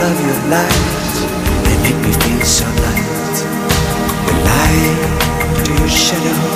of your light, they make me feel so light. The light through your shadow